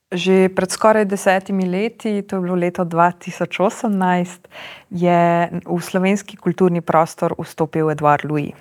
Že pred skoraj 10 leti, to je bilo leto 2018, je v slovenski kulturni prostor vstopil Edouard Louis.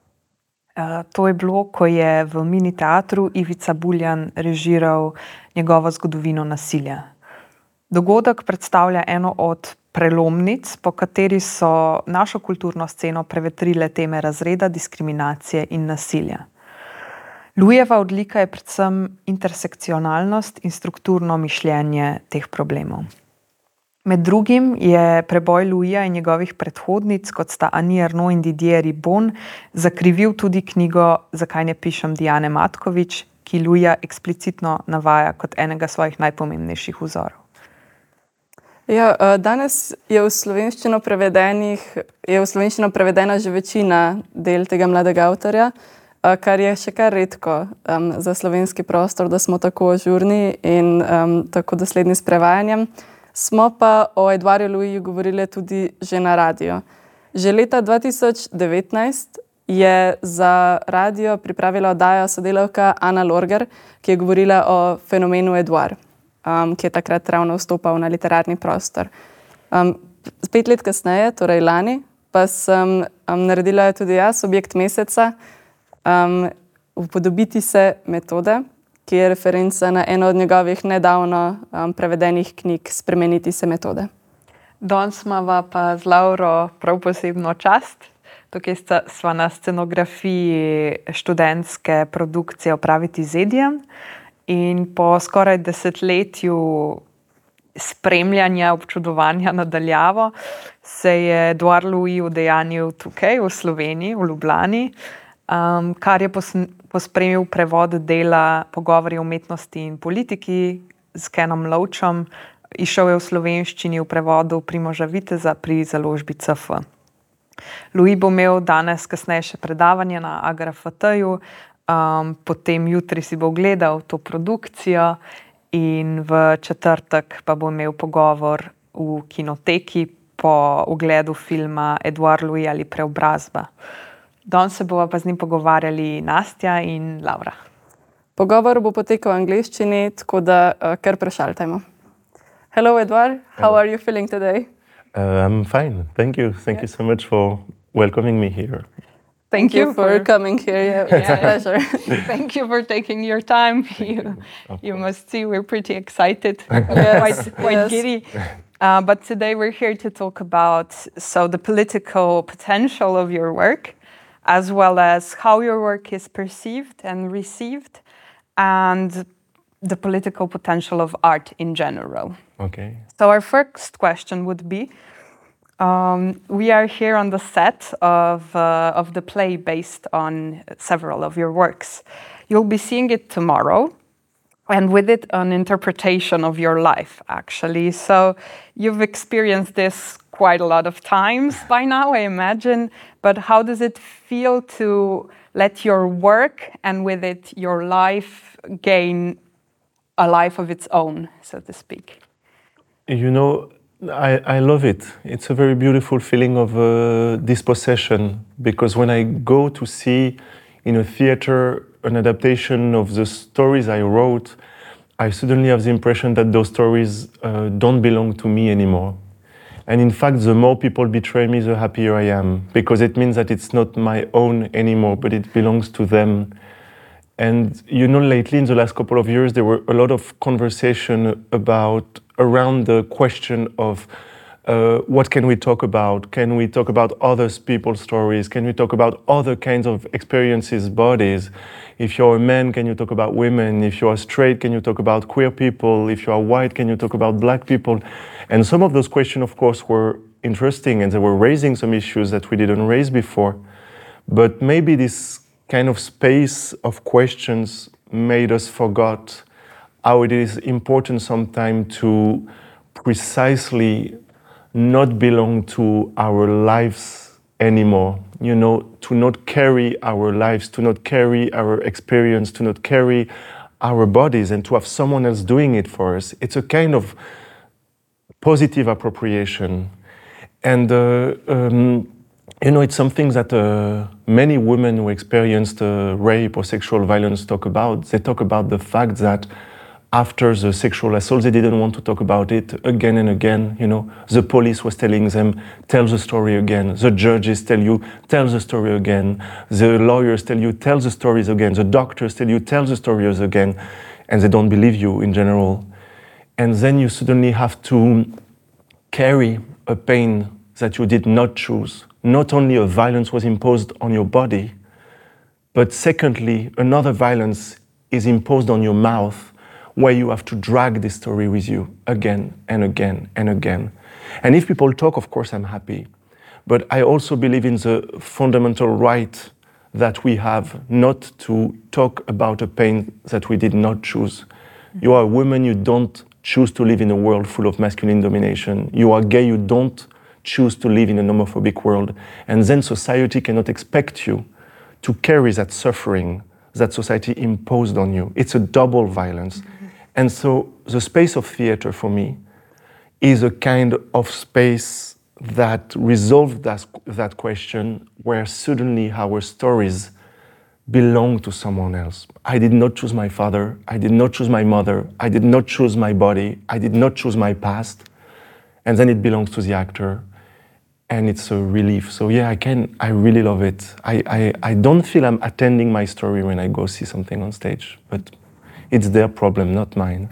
To je bilo, ko je v mini teatru Ivica Buljan režiral njegovo zgodovino nasilja. Dogodek predstavlja eno od prelomnic, po kateri so našo kulturno sceno prevetrile teme razreda, diskriminacije in nasilja. Louisjeva odlika je predvsem intersekcionalnost in strukturno mišljenje teh problemov. Med drugim je preboj Louisja in njegovih predhodnic, kot sta Annie Ernaux in Didier Ribon, zakrivil tudi knjigo Zakaj ne pišem Diane Matkovič, ki Louisja eksplicitno navaja kot enega svojih najpomembnejših vzorov. Ja, danes je v slovenščino prevedena že večina del tega mladega avtorja, kar je še kar redko za slovenski prostor, da smo tako ažurni in tako dosledni s prevajanjem. Smo pa o Edouardu Louisju govorili tudi že na radio. Že leta 2019 je za radio pripravila oddajo sodelavka Ana Lorger, ki je govorila o fenomenu Edouard, ki je takrat ravno vstopal na literarni prostor. 5 let kasneje, torej lani, pa sem naredila tudi jaz objekt meseca, Upodobiti se metode, ki je referenca na eno od njegovih nedavno prevedenih knjig Spremeniti se metode. Danes imava pa z Lauro prav posebno čast. Tukaj sva na scenografiji študentske produkcije Opraviti z Edijem in po skoraj desetletju spremljanja, občudovanja na daljavo se je Edouard Louis udejanjil tukaj v Sloveniji, v Ljubljani, kar je pospremil prevod dela Pogovori o umetnosti in politiki s Kenom Loachom. Izšel je v slovenščini v prevodu Primoža Viteza pri založbi CF. Louis bo imel danes kasneje še predavanje na AGRFT-ju, potem jutri si bo ogledal to produkcijo in v četrtek pa bo imel pogovor v kinoteki po ogledu filma Edouard Louis ali Preobrazba. Danes se bova pa z njim pogovarjali Nastja in Laura. Pogovor bo potekal v angleščini, tako da kar prešaltajmo. Hello Edouard, how are you feeling today? I'm fine, thank you. Thank you so much for welcoming me here. Thank you for coming here, yeah, it's a pleasure. Thank you for taking your time. You must see we're pretty excited, Yes, quite giddy. But today we're here to talk about the political potential of your work, as well as how your work is perceived and received, and the political potential of art in general. Okay. So our first question would be, we are here on the set of the play based on several of your works. You'll be seeing it tomorrow, and with it an interpretation of your life, actually. So you've experienced this quite a lot of times by now, I imagine, but how does it feel to let your work and with it your life gain a life of its own, so to speak? You know, I love it. It's a very beautiful feeling of dispossession, because when I go to see in a theater an adaptation of the stories I wrote, I suddenly have the impression that those stories don't belong to me anymore. And in fact, the more people betray me, the happier I am, because it means that it's not my own anymore, but it belongs to them. And you know, lately, in the last couple of years, there were a lot of conversation around the question of what can we talk about? Can we talk about other people's stories? Can we talk about other kinds of experiences, bodies? If you're a man, can you talk about women? If you are straight, can you talk about queer people? If you are white, can you talk about black people? And some of those questions, of course, were interesting, and they were raising some issues that we didn't raise before. But maybe this kind of space of questions made us forget how it is important sometimes to precisely not belong to our lives anymore. You know, to not carry our lives, to not carry our experience, to not carry our bodies, and to have someone else doing it for us. It's a kind of positive appropriation. And you know, it's something that many women who experienced rape or sexual violence talk about. They talk about the fact that after the sexual assault, they didn't want to talk about it again and again. You know, the police was telling them, tell the story again. The judges tell you, tell the story again. The lawyers tell you, tell the stories again. The doctors tell you, tell the stories again. And they don't believe you in general. And then you suddenly have to carry a pain that you did not choose. Not only a violence was imposed on your body, but secondly, another violence is imposed on your mouth, where you have to drag this story with you again and again and again. And if people talk, of course, I'm happy. But I also believe in the fundamental right that we have not to talk about a pain that we did not choose. You are a woman, you don't choose to live in a world full of masculine domination. You are gay, you don't choose to live in an homophobic world. And then society cannot expect you to carry that suffering that society imposed on you. It's a double violence. And so the space of theater for me is a kind of space that resolved that question, where suddenly our stories belong to someone else. I did not choose my father, I did not choose my mother, I did not choose my body, I did not choose my past, and then it belongs to the actor, and it's a relief. So yeah, I really love it. I don't feel I'm attending my story when I go see something on stage, but it's their problem, not mine.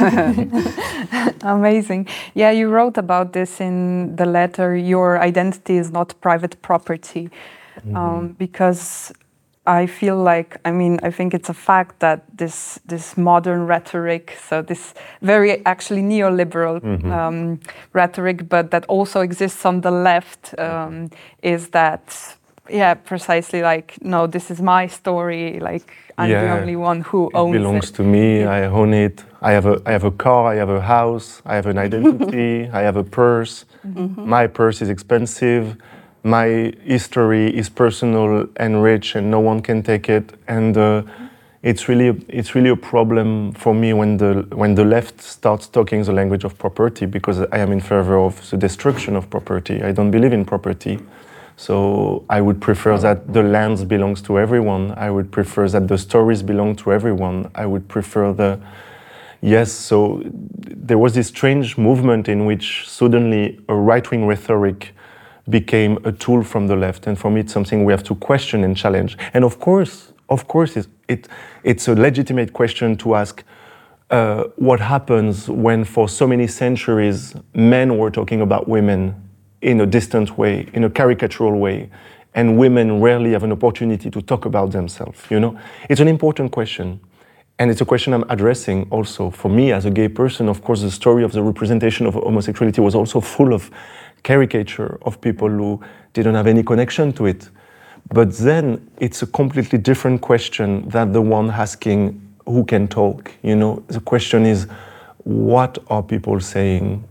Amazing. Yeah, you wrote about this in the letter. Your identity is not private property, because I feel like, I think it's a fact that this modern rhetoric, so this very actually neoliberal rhetoric, but that also exists on the left, is that, yeah, precisely like, no, this is my story, like I'm the only one who owns it. It belongs to me, I own it. I have a car, I have a house, I have an identity, I have a purse. My purse is expensive. My history is personal and rich, and no one can take it. And it's really a problem for me when the left starts talking the language of property, because I am in favor of the destruction of property. I don't believe in property. So I would prefer that the lands belongs to everyone. I would prefer that the stories belong to everyone. I would prefer so there was this strange movement in which suddenly a right-wing rhetoric became a tool from the left. And for me, it's something we have to question and challenge. And of course, it's a legitimate question to ask what happens when for so many centuries men were talking about women in a distant way, in a caricatural way, and women rarely have an opportunity to talk about themselves, you know? It's an important question. And it's a question I'm addressing also. For me, as a gay person, of course, the story of the representation of homosexuality was also full of caricature of people who didn't have any connection to it. But then it's a completely different question than the one asking who can talk, you know? The question is, what are people saying?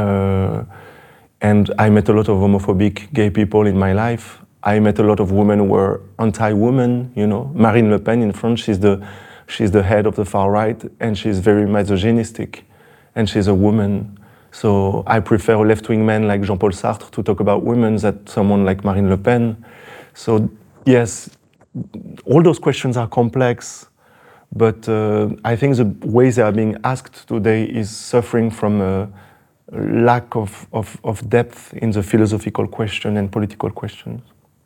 And I met a lot of homophobic gay people in my life. I met a lot of women who were anti-women, you know. Marine Le Pen in France, she's the head of the far right, and she's very misogynistic, and she's a woman. So I prefer a left-wing man like Jean-Paul Sartre to talk about women than someone like Marine Le Pen. So yes, all those questions are complex, but I think the way they are being asked today is suffering from a lack of depth in the philosophical question and political questions.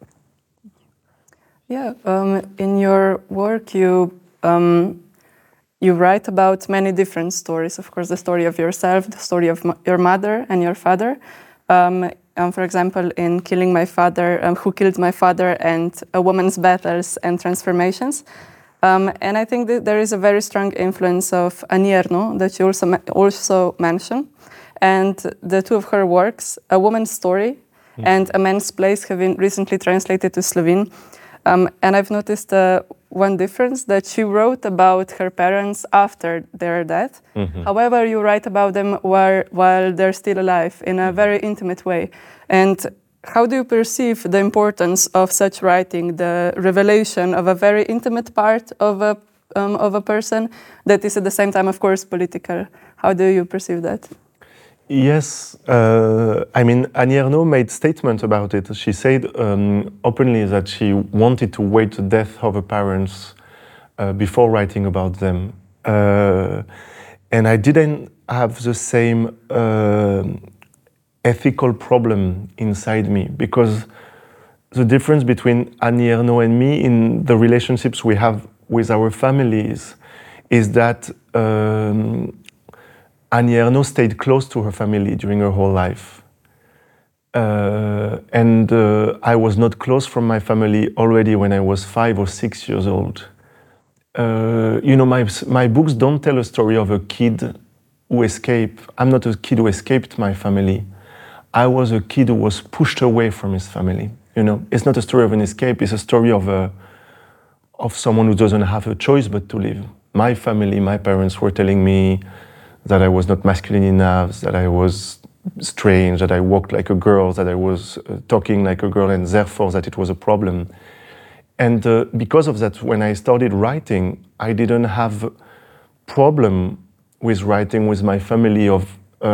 Yeah, in your work you write about many different stories. Of course, the story of yourself, the story of your mother and your father. For example, in Killing My Father, Who Killed My Father, and A Woman's Battles and Transformations. And I think that there is a very strong influence of Annie Ernaux that you also mention. And the two of her works, A Woman's Story and A Man's Place, have been recently translated to Slovene. And I've noticed one difference, that she wrote about her parents after their death. However, you write about them while they're still alive in a very intimate way. And how do you perceive the importance of such writing, the revelation of a very intimate part of a person that is at the same time, of course, political? How do you perceive that? Yes, Annie Ernaux made statement about it. She said openly that she wanted to wait the death of her parents before writing about them. And I didn't have the same ethical problem inside me, because the difference between Annie Ernaux and me in the relationships we have with our families is that Annie Ernaux stayed close to her family during her whole life. And I was not close from my family already when I was 5 or 6 years old. My books don't tell a story of a kid who escaped. I'm not a kid who escaped my family. I was a kid who was pushed away from his family. It's not a story of an escape. It's a story of someone who doesn't have a choice but to live. My family, my parents were telling me that I was not masculine enough, that I was strange, that I walked like a girl, that I was talking like a girl, and therefore that it was a problem. And because of that, when I started writing, I didn't have problem with writing with my family of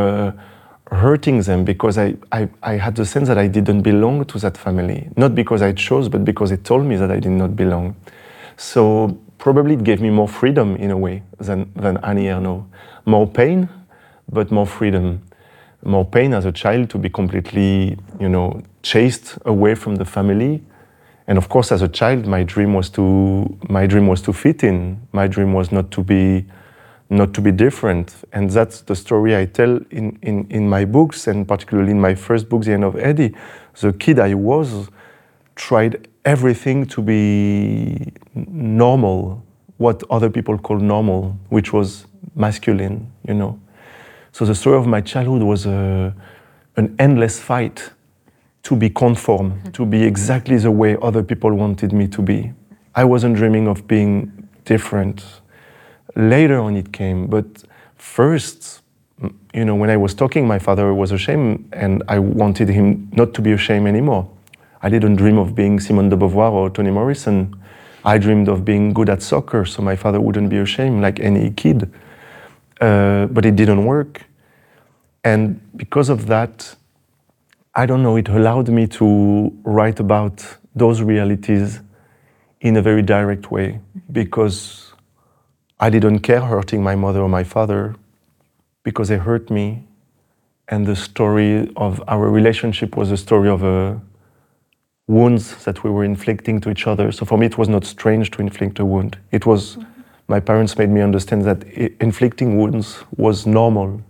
hurting them, because I had the sense that I didn't belong to that family. Not because I chose, but because it told me that I did not belong. So probably it gave me more freedom in a way than Annie Ernaux. More pain, but more freedom. More pain as a child to be completely, chased away from the family. And of course, as a child, my dream was to fit in. My dream was not to be different. And that's the story I tell in my books, and particularly in my first book, The End of Eddie. The kid I was tried everything to be normal, what other people call normal, which was masculine, So the story of my childhood was an endless fight to be conform, to be exactly the way other people wanted me to be. I wasn't dreaming of being different. Later on it came, but first, when I was talking, my father was ashamed, and I wanted him not to be ashamed anymore. I didn't dream of being Simone de Beauvoir or Toni Morrison. I dreamed of being good at soccer, so my father wouldn't be ashamed like any kid. But it didn't work. And because of that, I don't know, it allowed me to write about those realities in a very direct way, because I didn't care hurting my mother or my father, because they hurt me. And the story of our relationship was a story of wounds that we were inflicting to each other. So for me, it was not strange to inflict a wound. It was, my parents made me understand that inflicting wounds was normal.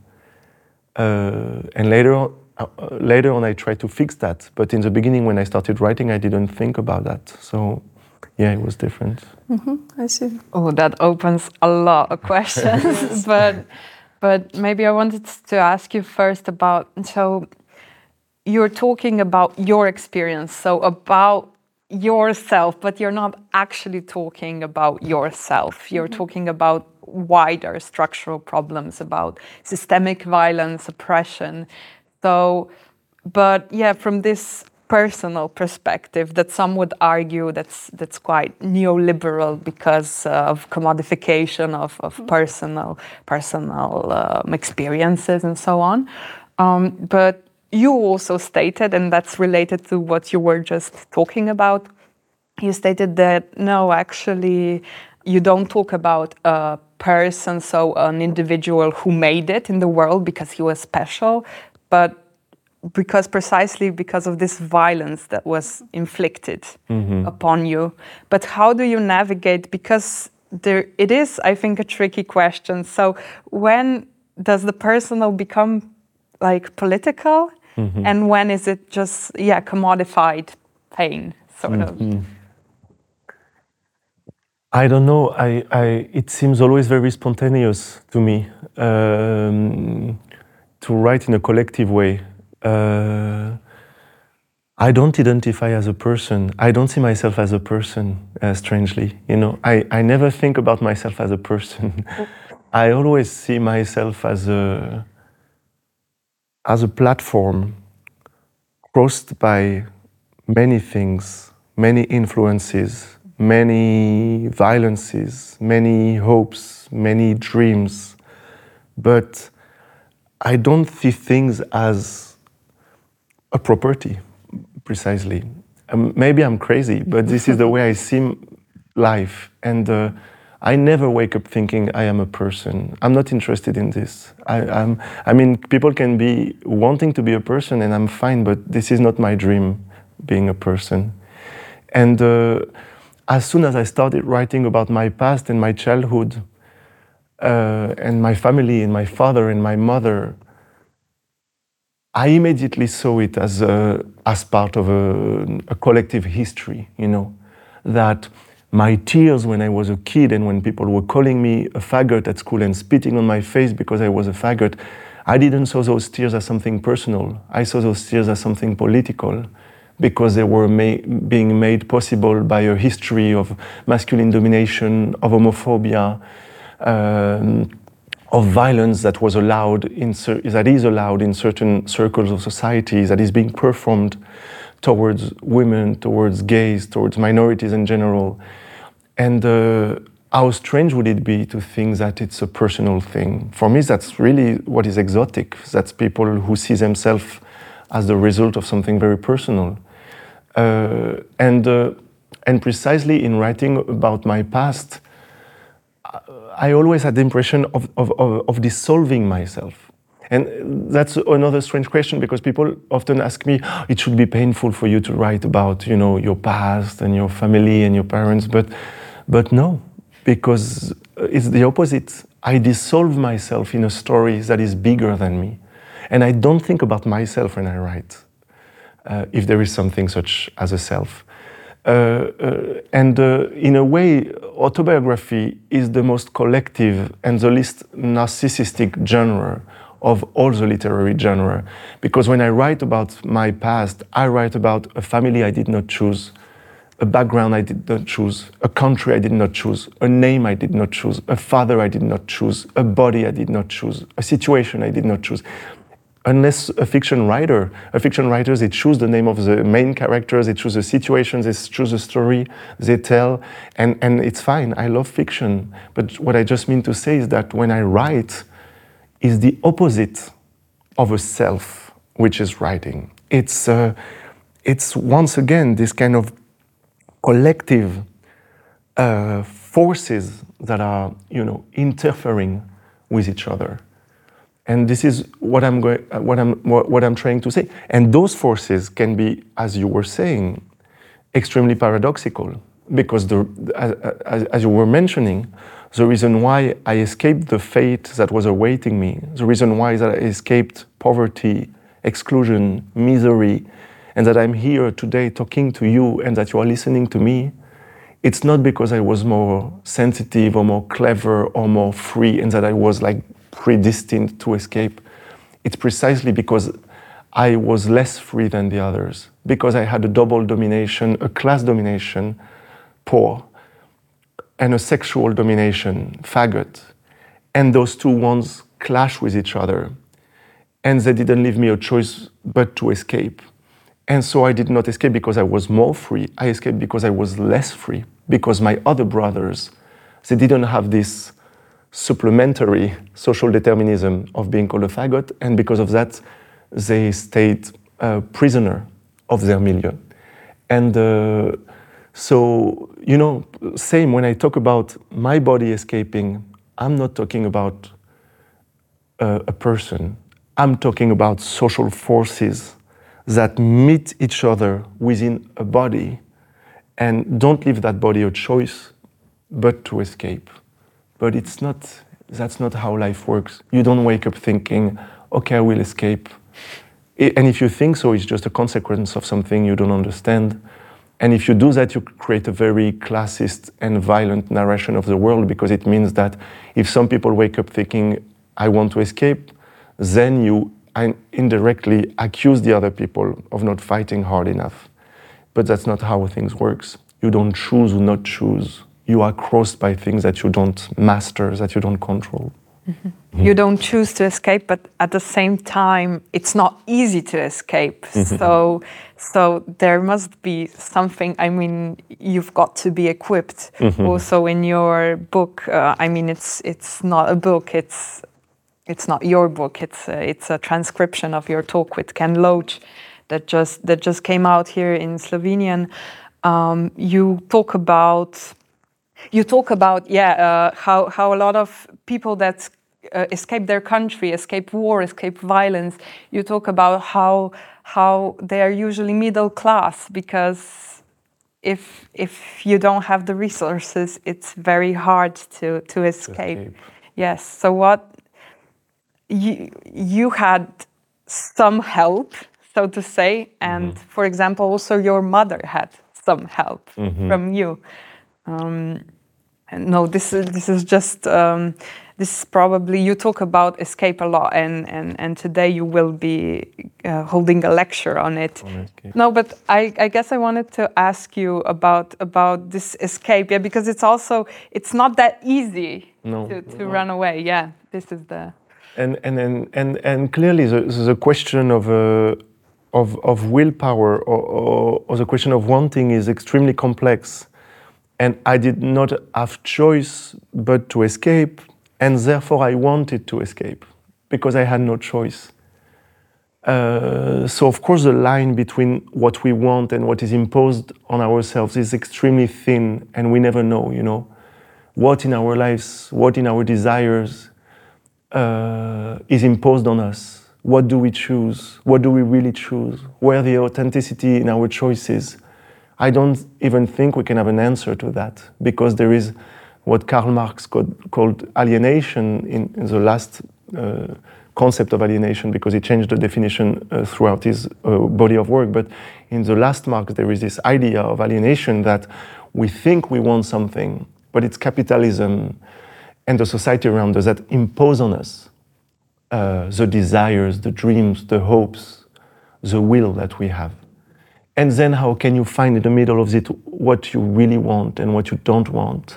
And later on, I tried to fix that. But in the beginning, when I started writing, I didn't think about that. So, yeah, it was different. I see. Oh, that opens a lot of questions. but maybe I wanted to ask you first about, so you're talking about your experience, so about yourself, but you're not actually talking about yourself. You're talking about wider structural problems, about systemic violence, oppression. So, but yeah, from this personal perspective, that some would argue that's quite neoliberal because of commodification of personal experiences and so on. But you also stated, and that's related to what you were just talking about, you stated that no, actually, you don't talk about a person, so an individual who made it in the world because he was special, but precisely because of this violence that was inflicted upon you. But how do you navigate? Because it is, I think, a tricky question. So when does the personal become like political? And when is it just, commodified pain, sort of? I don't know. It seems always very spontaneous to me to write in a collective way. I don't identify as a person. I don't see myself as a person, strangely. I never think about myself as a person. I always see myself as a platform crossed by many things, many influences, many violences, many hopes, many dreams. But I don't see things as a property, precisely. Maybe I'm crazy, but this is the way I see life. And I never wake up thinking I am a person. I'm not interested in this. I mean, people can be wanting to be a person, and I'm fine, but this is not my dream, being a person. And as soon as I started writing about my past and my childhood, and my family, and my father and my mother, I immediately saw it as part of a collective history, you know, that my tears when I was a kid and when people were calling me a faggot at school and spitting on my face because I was a faggot, I didn't saw those tears as something personal. I saw those tears as something political, because they were being made possible by a history of masculine domination, of homophobia, of violence that was allowed that is allowed in certain circles of society, that is being performed towards women, towards gays, towards minorities in general. And how strange would it be to think that it's a personal thing? For me, that's really what is exotic. That's people who see themselves as the result of something very personal. And precisely in writing about my past, I always had the impression of dissolving myself. And that's another strange question, because people often ask me, it should be painful for you to write about, you know, your past and your family and your parents, but no, because it's the opposite. I dissolve myself in a story that is bigger than me. And I don't think about myself when I write, if there is something such as a self. And in a way, autobiography is the most collective and the least narcissistic genre of all the literary genre. Because when I write about my past, I write about a family I did not choose, a background I did not choose, a country I did not choose, a name I did not choose, a father I did not choose, a body I did not choose, a situation I did not choose. Unless a fiction writer, they choose the name of the main characters, they choose the situations, they choose the story they tell, and it's fine. I love fiction. But what I just mean to say is that when I write, is the opposite of a self, which is writing. It's once again this kind of collective forces that are, you know, interfering with each other. And this is what I'm trying to say. And those forces can be, as you were saying, extremely paradoxical, because as you were mentioning, the reason why I escaped the fate that was awaiting me, the reason why that I escaped poverty, exclusion, misery, and that I'm here today talking to you and that you are listening to me, it's not because I was more sensitive or more clever or more free and that I was like predestined to escape. It's precisely because I was less free than the others, because I had a double domination, a class domination, poor, and a sexual domination, faggot. And those two ones clash with each other. And they didn't leave me a choice but to escape. And so I did not escape because I was more free. I escaped because I was less free, because my other brothers, they didn't have this supplementary social determinism of being called a faggot, and because of that, they stayed a prisoner of their milieu. And so, you know, same when I talk about my body escaping, I'm not talking about a person. I'm talking about social forces that meet each other within a body and don't leave that body a choice but to escape. But that's not how life works. You don't wake up thinking, okay, I will escape. And if you think so, it's just a consequence of something you don't understand. And if you do that, you create a very classist and violent narration of the world, because it means that if some people wake up thinking, I want to escape, then you indirectly accuse the other people of not fighting hard enough. But that's not how things works. You don't choose or not choose. You are crossed by things that you don't master, that you don't control. Mm-hmm. Mm-hmm. You don't choose to escape, but at the same time, it's not easy to escape. Mm-hmm. So there must be something. I mean, you've got to be equipped. Mm-hmm. Also, in your book, I mean, it's not a book. It's not your book. It's a transcription of your talk with Ken Loach that just came out here in Slovenian. You talk about You talk about how a lot of people that escape their country, escape war, escape violence. You talk about how they are usually middle class, because if you don't have the resources, it's very hard to escape. Yes. So what you had some help, so to say, and for example, also your mother had some help from you. No, this is just this is probably, you talk about escape a lot, and today you will be holding a lecture on it. No, but I guess I wanted to ask you about this escape, because it's not that easy to run away. Yeah, this is the and clearly the question of willpower or the question of wanting is extremely complex. And I did not have choice but to escape, and therefore I wanted to escape because I had no choice. So of course the line between what we want and what is imposed on ourselves is extremely thin, and we never know, what in our lives, what in our desires is imposed on us. What do we choose? What do we really choose? Where the authenticity in our choices? I don't even think we can have an answer to that, because there is what Karl Marx called alienation in the last concept of alienation, because he changed the definition throughout his body of work. But in the last Marx, there is this idea of alienation that we think we want something, but it's capitalism and the society around us that impose on us the desires, the dreams, the hopes, the will that we have. And then how can you find in the middle of it what you really want and what you don't want?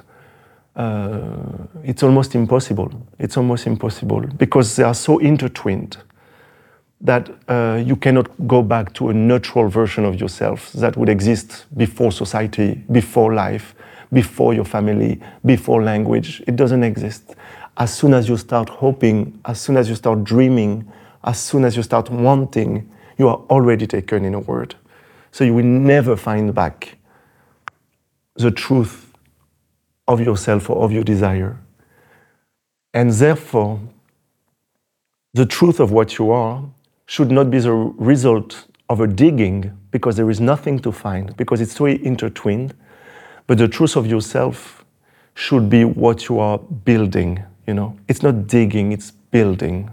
It's almost impossible. It's almost impossible, because they are so intertwined that you cannot go back to a neutral version of yourself that would exist before society, before life, before your family, before language. It doesn't exist. As soon as you start hoping, as soon as you start dreaming, as soon as you start wanting, you are already taken in a word. So you will never find back the truth of yourself or of your desire. And therefore, the truth of what you are should not be the result of a digging, because there is nothing to find, because it's so intertwined. But the truth of yourself should be what you are building, It's not digging, it's building.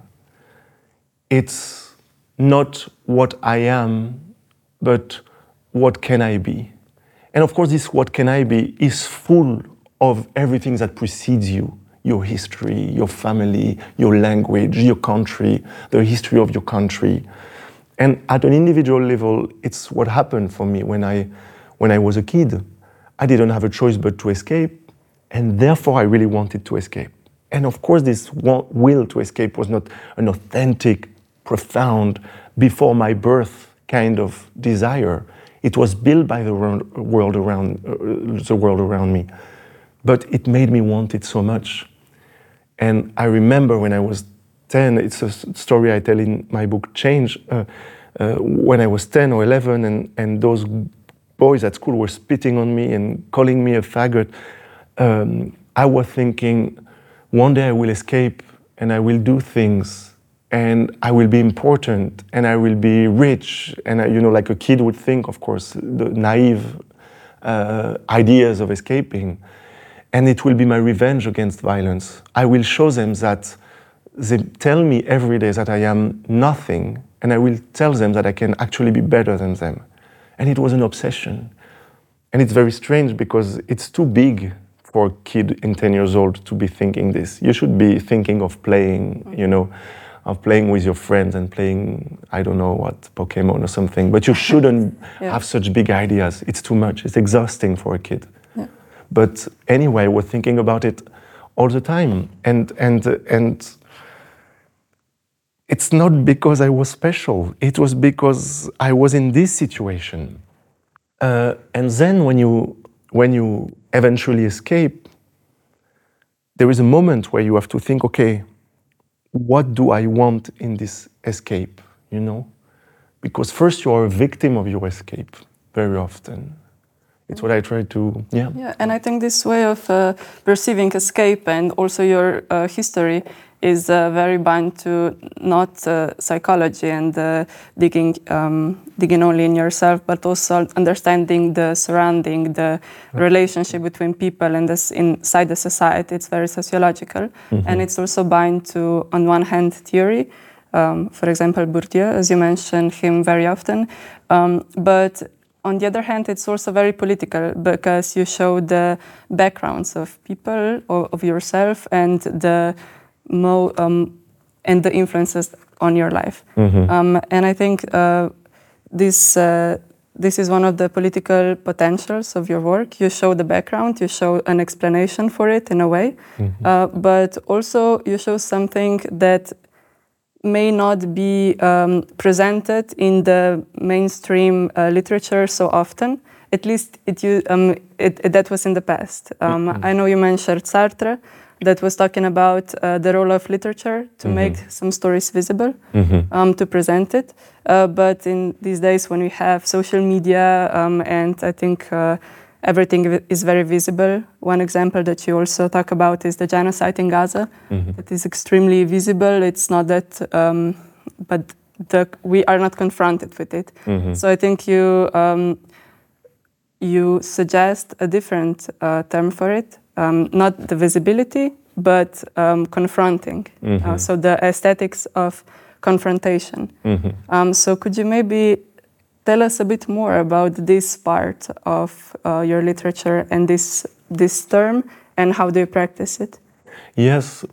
It's not what I am, but what can I be? And of course, this what can I be is full of everything that precedes you, your history, your family, your language, your country, the history of your country. And at an individual level, it's what happened for me when I was a kid. I didn't have a choice but to escape, and therefore I really wanted to escape. And of course, this will to escape was not an authentic, profound, before my birth kind of desire. It was built by the world around me, but it made me want it so much. And I remember when I was 10, it's a story I tell in my book, Change, when I was 10 or 11, and those boys at school were spitting on me and calling me a faggot. I was thinking, one day I will escape and I will do things, and I will be important, and I will be rich, and like a kid would think, of course, the naive ideas of escaping. And it will be my revenge against violence. I will show them that they tell me every day that I am nothing, and I will tell them that I can actually be better than them. And it was an obsession. And it's very strange, because it's too big for a kid in 10 years old to be thinking this. You should be thinking of playing, of playing with your friends and playing, I don't know what, Pokemon or something. But you shouldn't have such big ideas. It's too much. It's exhausting for a kid. Yeah. But anyway, we're thinking about it all the time. And it's not because I was special. It was because I was in this situation. And then when you eventually escape, there is a moment where you have to think, okay, what do I want in this escape, Because first you are a victim of your escape, very often. It's what I try to, Yeah, and I think this way of perceiving escape and also your history is very bound to not psychology and digging only in yourself, but also understanding the surrounding, the relationship between people and this inside the society. It's very sociological, and it's also bound to, on one hand, theory. For example, Bourdieu, as you mentioned him very often, but on the other hand, it's also very political because you show the backgrounds of people, of yourself, and the influences on your life. And I think this is one of the political potentials of your work. You show the background, you show an explanation for it in a way, but also you show something that may not be presented in the mainstream literature so often. At least that was in the past. I know you mentioned Sartre, that was talking about the role of literature to make some stories visible, to present it. But in these days when we have social media and I think everything is very visible. One example that you also talk about is the genocide in Gaza. It is extremely visible. It's not that, but we are not confronted with it. So I think you suggest a different term for it, not the visibility, but confronting. So the aesthetics of confrontation. So could you maybe tell us a bit more about this part of your literature and this term, and how do you practice it? Yes.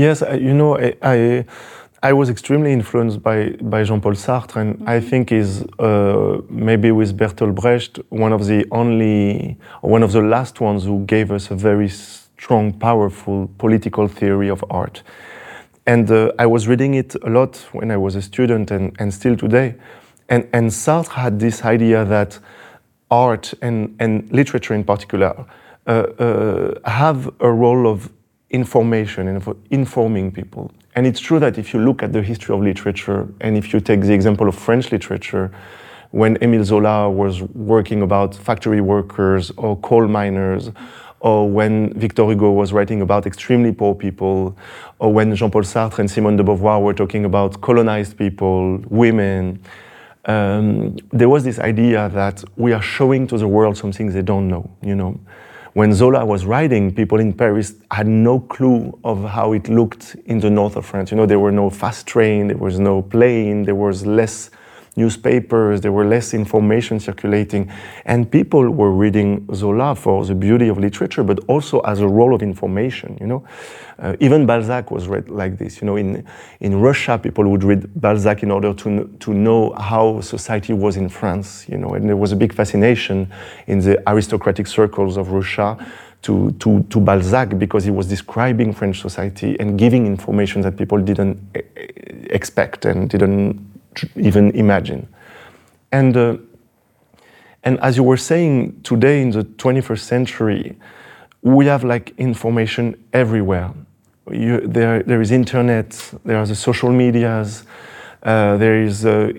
I was extremely influenced by Jean-Paul Sartre, and I think is maybe with Bertolt Brecht one of the last ones who gave us a very strong, powerful political theory of art. And I was reading it a lot when I was a student and still today. And Sartre had this idea that art and literature in particular have a role of information and for informing people. And it's true that if you look at the history of literature, and if you take the example of French literature, when Émile Zola was working about factory workers or coal miners, or when Victor Hugo was writing about extremely poor people, or when Jean-Paul Sartre and Simone de Beauvoir were talking about colonized people, women, there was this idea that we are showing to the world some things they don't know, When Zola was writing, people in Paris had no clue of how it looked in the north of France. There were no fast train, there was no plane, there was less newspapers, there were less information circulating. And people were reading Zola for the beauty of literature, but also as a role of information, Even Balzac was read like this. In Russia, people would read Balzac in order to know how society was in France, And there was a big fascination in the aristocratic circles of Russia to Balzac because he was describing French society and giving information that people didn't expect and didn't even imagine. And as you were saying, today in the 21st century, we have information everywhere. There is internet, there are the social medias, there is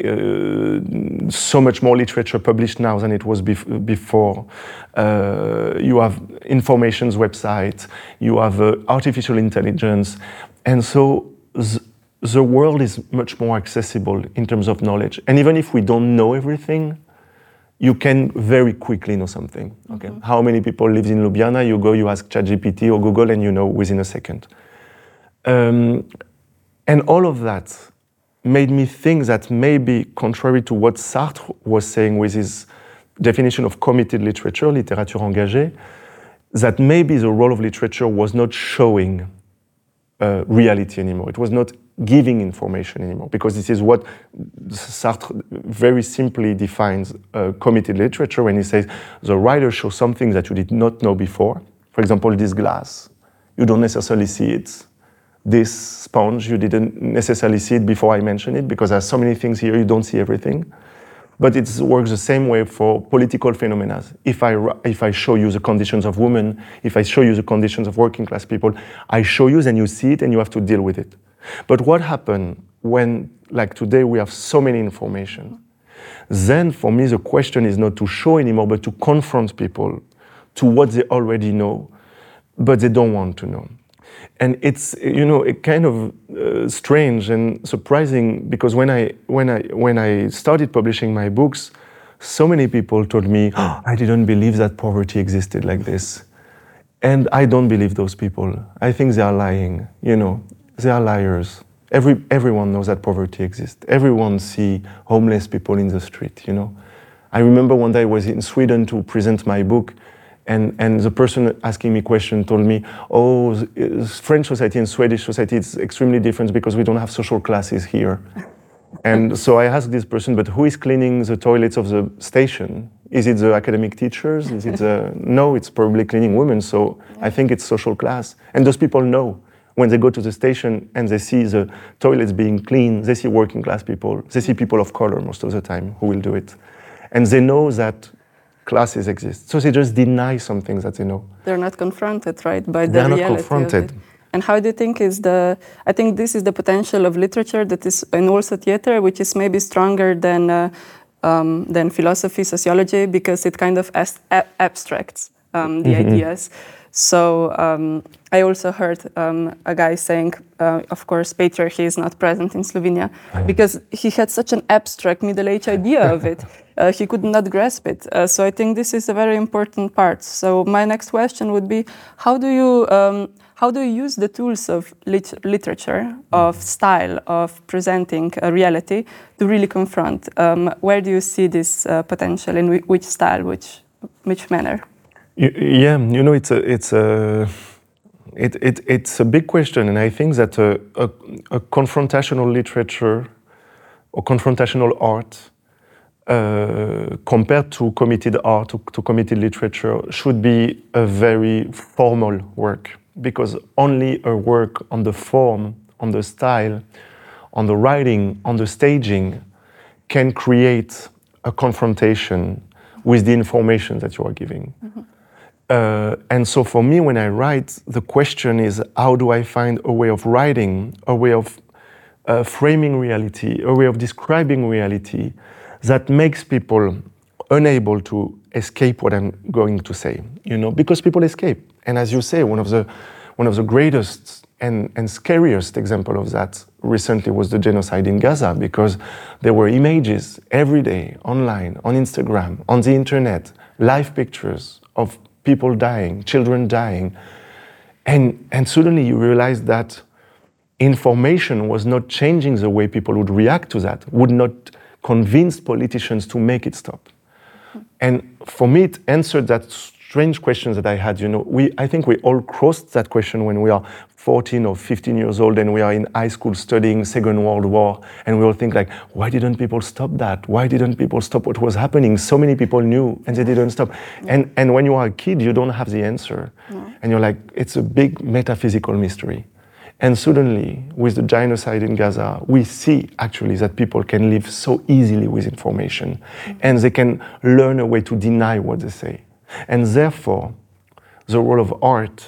so much more literature published now than it was before. You have information's website, you have artificial intelligence, and so the world is much more accessible in terms of knowledge. And even if we don't know everything, you can very quickly know something. Okay? How many people live in Ljubljana? You go, you ask ChatGPT or Google, and you know within a second. And all of that made me think that maybe, contrary to what Sartre was saying with his definition of committed literature, littérature engagée, that maybe the role of literature was not showing reality anymore. It was not giving information anymore, because this is what Sartre very simply defines committed literature when he says the writer shows something that you did not know before. For example, this glass, you don't necessarily see it. This sponge, you didn't necessarily see it before I mentioned it, because there's so many things here, you don't see everything. But it works the same way for political phenomena. If I show you the conditions of women, if I show you the conditions of working class people, I show you, then you see it and you have to deal with it. But what happened when, like today, we have so many information, then for me the question is not to show anymore, but to confront people to what they already know, but they don't want to know. And it's, you know, it kind of strange and surprising, because when I started publishing my books, so many people told me, oh, I didn't believe that poverty existed like this. And I don't believe those people. I think they are lying, you know, they are liars. Everyone knows that poverty exists. Everyone sees homeless people in the street, you know. I remember one day I was in Sweden to present my book, and the person asking me question told me, oh, French society and Swedish society is extremely different because we don't have social classes here. And so I asked this person, but who is cleaning the toilets of the station? Is it the academic teachers? Is it no, it's probably cleaning women. So I think it's social class. And those people know. When they go to the station and they see the toilets being cleaned, they see working class people. They see people of color most of the time who will do it. And they know that classes exist. So they just deny something that they know. They're not confronted, right, by the reality. They're not confronted. Of it. And how do you think I think this is the potential of literature that is, and also theater, which is maybe stronger than philosophy, sociology, because it kind of abstracts the ideas. So I also heard a guy saying, of course, patriarchy is not present in Slovenia because he had such an abstract middle-age idea of it. He could not grasp it. So I think this is a very important part. So my next question would be, how do you use the tools of literature, of style, of presenting a reality to really confront? Where do you see this potential, in which style, which manner? Yeah, you know, it's a big question, and I think that a confrontational literature or confrontational art compared to committed art, to committed literature, should be a very formal work, because only a work on the form, on the style, on the writing, on the staging can create a confrontation with the information that you are giving. Mm-hmm. And so for me, when I write, the question is, how do I find a way of writing, a way of framing reality, a way of describing reality that makes people unable to escape what I'm going to say, you know, because people escape. And as you say, one of the greatest and scariest example of that recently was the genocide in Gaza, because there were images every day online, on Instagram, on the internet, live pictures of people dying, children dying. And suddenly you realize that information was not changing the way people would react to that, would not convince politicians to make it stop. And for me, it answered that strange question that I had. You know, I think we all crossed that question when we are 14 or 15 years old and we are in high school studying Second World War, and we all think like, why didn't people stop that? Why didn't people stop what was happening? So many people knew and they didn't stop. Yeah. And when you are a kid, you don't have the answer. No. And you're like, it's a big metaphysical mystery. And suddenly, with the genocide in Gaza, we see actually that people can live so easily with information, and they can learn a way to deny what they say. And therefore, the role of art,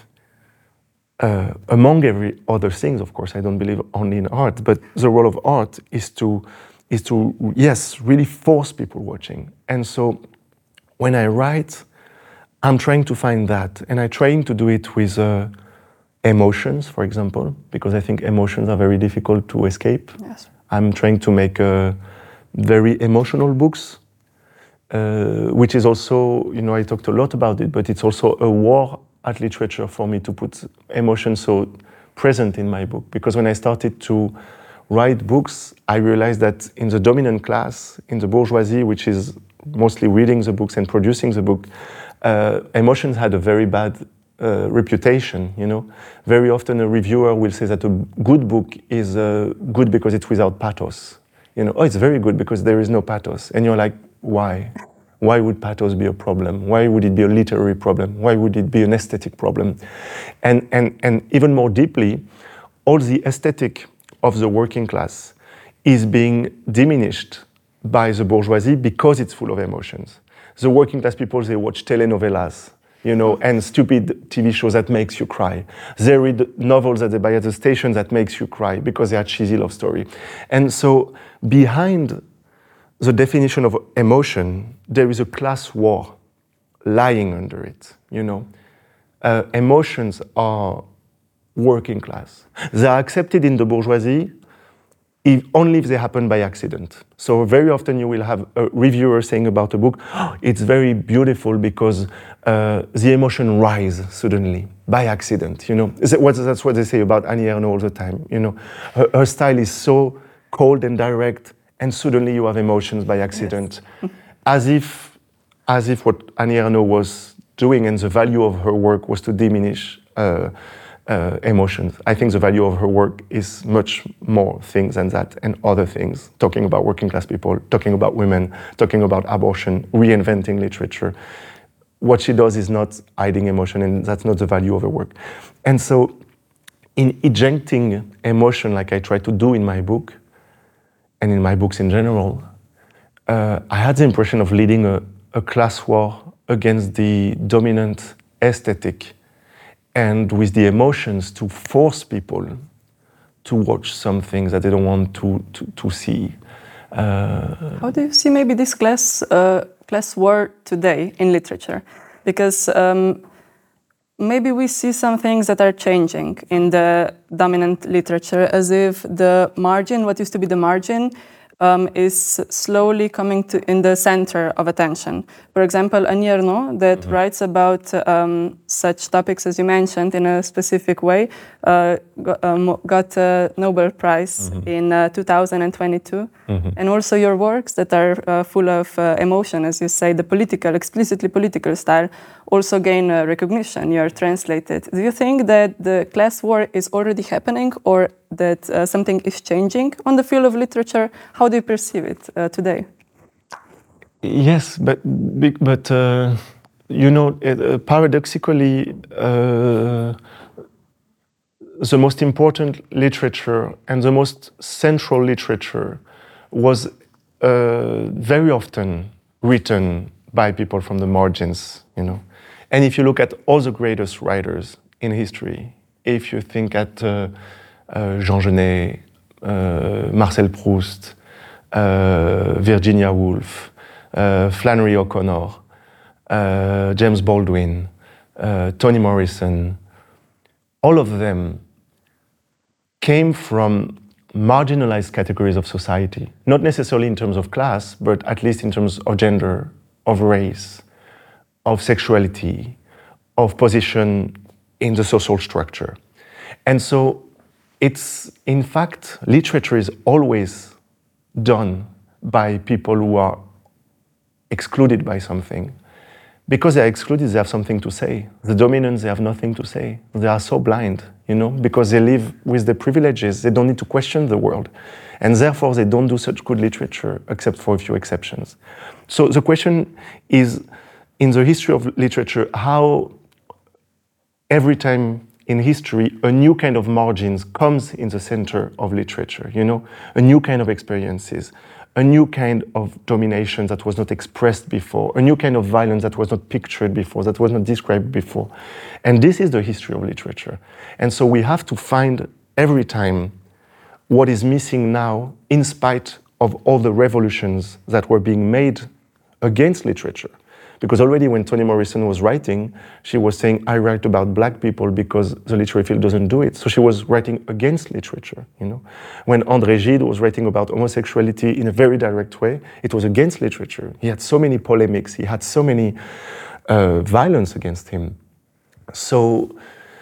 among every other things, of course, I don't believe only in art, but the role of art is to yes, really force people watching. And so when I write, I'm trying to find that, and I'm trying to do it with emotions, for example, because I think emotions are very difficult to escape. Yes. I'm trying to make very emotional books, which is also, you know, I talked a lot about it, but it's also a war at literature for me to put emotions so present in my book. Because when I started to write books, I realized that in the dominant class, in the bourgeoisie, which is mostly reading the books and producing the book, emotions had a very bad reputation, you know. Very often a reviewer will say that a good book is good because it's without pathos. You know, oh, it's very good because there is no pathos. And you're like, why? Why would pathos be a problem? Why would it be a literary problem? Why would it be an aesthetic problem? And even more deeply, all the aesthetic of the working class is being diminished by the bourgeoisie because it's full of emotions. The working class people, they watch telenovelas, you know, and stupid TV shows that makes you cry. They read novels that they buy at the station that makes you cry because they are cheesy love story. And so behind the definition of emotion, there is a class war lying under it, you know. Emotions are working class. They are accepted in the bourgeoisie only if they happen by accident. So very often you will have a reviewer saying about a book, oh, it's very beautiful because the emotion rise suddenly by accident, you know. That's what they say about Annie Ernaux all the time, you know. Her style is so cold and direct, and suddenly you have emotions by accident. Yes. as if what Annie Ernaux was doing and the value of her work was to diminish emotions. I think the value of her work is much more things than that and other things, talking about working class people, talking about women, talking about abortion, reinventing literature. What she does is not hiding emotion, and that's not the value of her work. And so in ejecting emotion like I try to do in my book, and in my books in general, I had the impression of leading a class war against the dominant aesthetic and with the emotions to force people to watch some things that they don't want to see. How do you see maybe this class war today in literature? Because maybe we see some things that are changing in the dominant literature, as if the margin, what used to be the margin, is slowly coming to in the center of attention. For example, Annie Ernaux, that writes about such topics as you mentioned in a specific way, got a Nobel Prize in 2022. And also your works that are full of emotion, as you say, the political, explicitly political style, also gain recognition. You are translated. Do you think that the class war is already happening, or that something is changing on the field of literature? How do you perceive it today? Yes, but you know, paradoxically, the most important literature and the most central literature was very often written by people from the margins, you know. And if you look at all the greatest writers in history, if you think at Jean Genet, Marcel Proust, Virginia Woolf, Flannery O'Connor, James Baldwin, Toni Morrison, all of them came from marginalized categories of society, not necessarily in terms of class, but at least in terms of gender, of race, of sexuality, of position in the social structure. And so it's, in fact, literature is always done by people who are excluded by something. Because they're excluded, they have something to say. The dominants, they have nothing to say. They are so blind, you know, because they live with the privileges. They don't need to question the world. And therefore, they don't do such good literature, except for a few exceptions. So the question is, in the history of literature, how every time in history, a new kind of margins comes in the center of literature, you know, a new kind of experiences, a new kind of domination that was not expressed before, a new kind of violence that was not pictured before, that was not described before. And this is the history of literature. And so we have to find every time what is missing now, in spite of all the revolutions that were being made against literature. Because already when Toni Morrison was writing, she was saying, I write about black people because the literary field doesn't do it. So she was writing against literature, you know. When André Gide was writing about homosexuality in a very direct way, it was against literature. He had so many polemics, he had so many violence against him. So,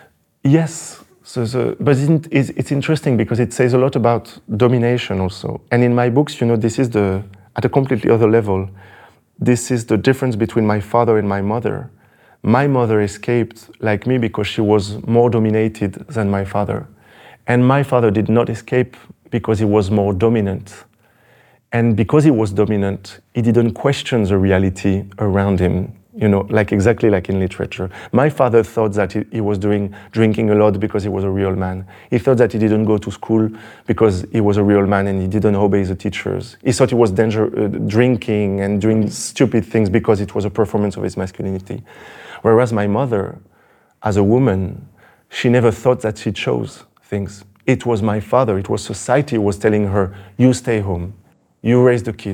yes, but it's interesting because it says a lot about domination also. And in my books, you know, this is at a completely other level. This is the difference between my father and my mother. My mother escaped like me because she was more dominated than my father. And my father did not escape because he was more dominant. And because he was dominant, he didn't question the reality around him, you know, exactly like in literature. My father thought that he was drinking a lot because he was a real man. He thought that he didn't go to school because he was a real man and he didn't obey the teachers. He thought he was drinking and doing stupid things because it was a performance of his masculinity. Whereas my mother, as a woman, she never thought that she chose things. It was my father, it was society who was telling her, you stay home, you raise the kids,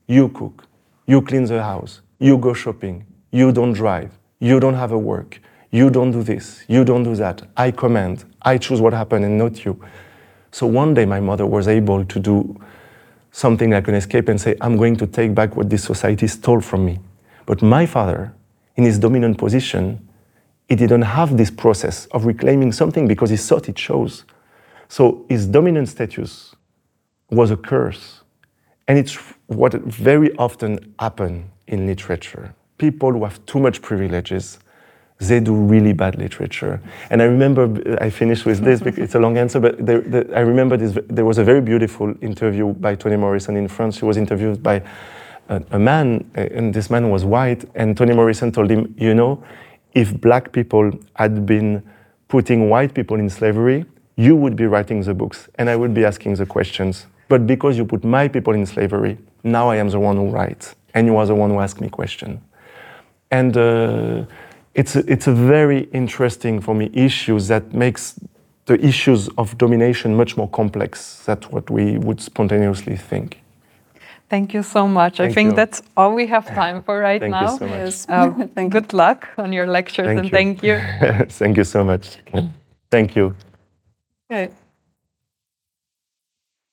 you cook, you clean the house, you go shopping, you don't drive, you don't have a work, you don't do this, you don't do that. I command, I choose what happens and not you. So one day my mother was able to do something like an escape and say, I'm going to take back what this society stole from me. But my father, in his dominant position, he didn't have this process of reclaiming something because he thought it shows. So his dominant status was a curse. And it's what very often happens in literature. People who have too much privileges, they do really bad literature. And I remember, I finished with this because it's a long answer, but I remember there was a very beautiful interview by Toni Morrison in France. He was interviewed by a man, and this man was white, and Toni Morrison told him, you know, if black people had been putting white people in slavery, you would be writing the books, and I would be asking the questions. But because you put my people in slavery, now I am the one who writes, and you are the one who asks me questions. And it's a very interesting, for me, issue that makes the issues of domination much more complex than what we would spontaneously think. Thank you so much. I think that's all we have time for right now. Thank you so much. Yes. Good luck on your lectures, and thank you. Thank you so much. Thank you. Okay.